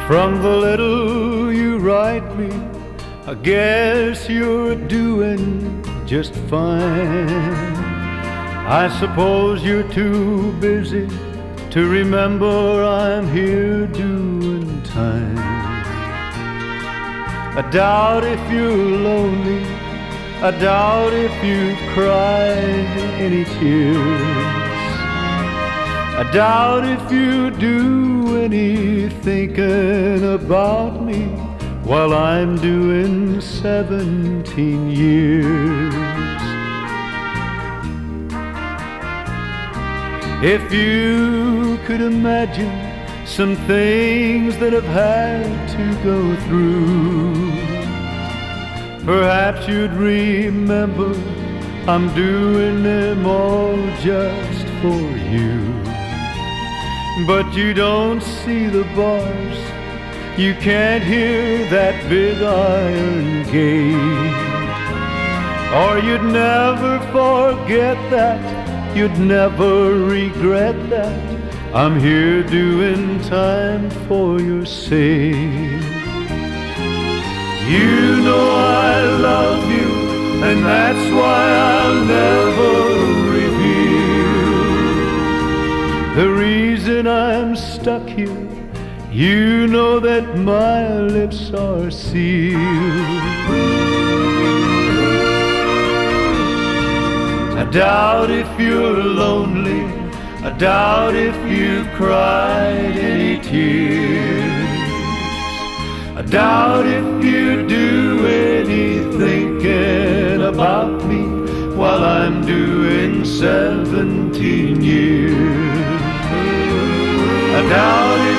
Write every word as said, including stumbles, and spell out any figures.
From the little you write me, I guess you're doing just fine. I suppose you're too busy to remember I'm here doing time. I doubt if you're lonely, I doubt if you've cried any tears. I doubt if you do any thinking about me while I'm doing seventeen years. If you could imagine some things that I've had to go through, perhaps you'd remember I'm doing them all just for you. But you don't see the bars, you can't hear that big iron gate, or you'd never forget that, you'd never regret that I'm here doing time for your sake. You know I love you, and that's why I'll never reveal the reason I'm stuck here. You know that my lips are sealed. I doubt if you're lonely, I doubt if you've cried any tears. I doubt if you do any thinking about me while I'm doing seventeen years. I doubt if